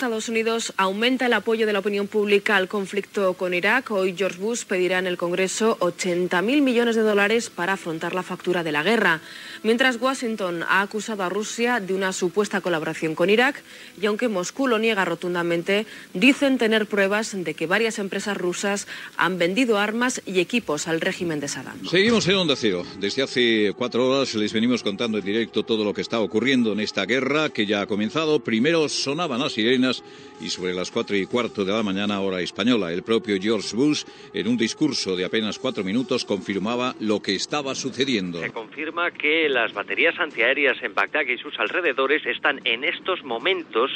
Estados Unidos aumenta el apoyo de la opinión pública al conflicto con Irak. Hoy George Bush pedirá en el Congreso 80.000 millones de dólares para afrontar la factura de la guerra. Mientras Washington ha acusado a Rusia de una supuesta colaboración con Irak y aunque Moscú lo niega rotundamente, dicen tener pruebas de que varias empresas rusas han vendido armas y equipos al régimen de Saddam. Seguimos en Onda Cero. Desde hace 4 horas les venimos contando en directo todo lo que está ocurriendo en esta guerra que ya ha comenzado. Primero sonaban las sirenas y sobre las 4:15 de la mañana, hora española, el propio George Bush, en un discurso de apenas 4 minutos, confirmaba lo que estaba sucediendo. Se confirma que las baterías antiaéreas en Bagdad y sus alrededores están en estos momentos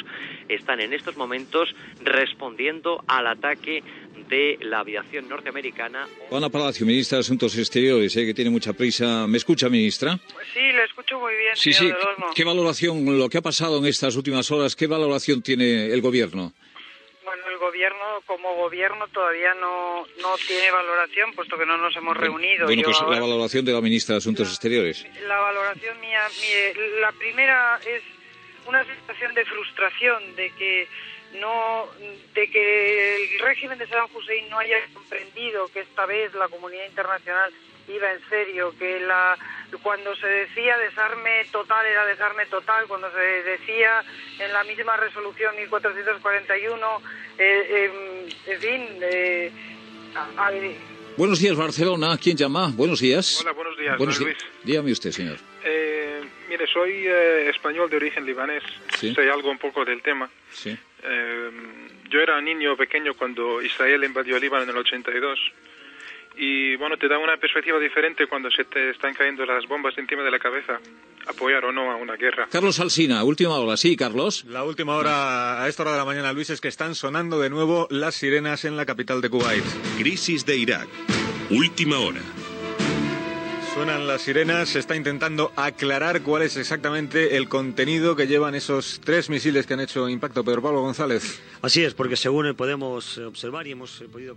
respondiendo al ataque de la aviación norteamericana. Juana Palacio, ministra de Asuntos Exteriores, que tiene mucha prisa. ¿Me escucha, ministra? Sí, le escucho muy bien, sí, señor sí. Del Olmo. ¿Qué valoración, lo que ha pasado en estas últimas horas, qué valoración tiene el gobierno? Bueno, el gobierno, como gobierno, todavía no tiene valoración, puesto que no nos hemos reunido. Bueno, pues ahora, la valoración de la ministra de Asuntos Exteriores. La valoración mía, mire, la primera es una sensación de frustración, de que el régimen de Saddam Hussein no haya comprendido que esta vez la comunidad internacional iba en serio, que cuando se decía desarme total era desarme total, cuando se decía en la misma resolución 1441, Buenos días, Barcelona. ¿Quién llama? Buenos días. Hola, buenos días, Luis. Dígame usted, señor. Mire, soy español de origen libanés. ¿Sí? Sé algo un poco del tema. Sí. Yo era niño pequeño cuando Israel invadió Líbano en el 82. Y bueno, te da una perspectiva diferente cuando se te están cayendo las bombas encima de la cabeza. Apoyar o no a una guerra. Carlos Alsina, última hora. Sí, Carlos. La última hora, a esta hora de la mañana, Luis, es que están sonando de nuevo las sirenas en la capital de Kuwait. Crisis de Irak. Última hora. Suenan las sirenas, se está intentando aclarar cuál es exactamente el contenido que llevan esos 3 misiles que han hecho impacto. Pedro Pablo González. Así es, porque según podemos observar y hemos podido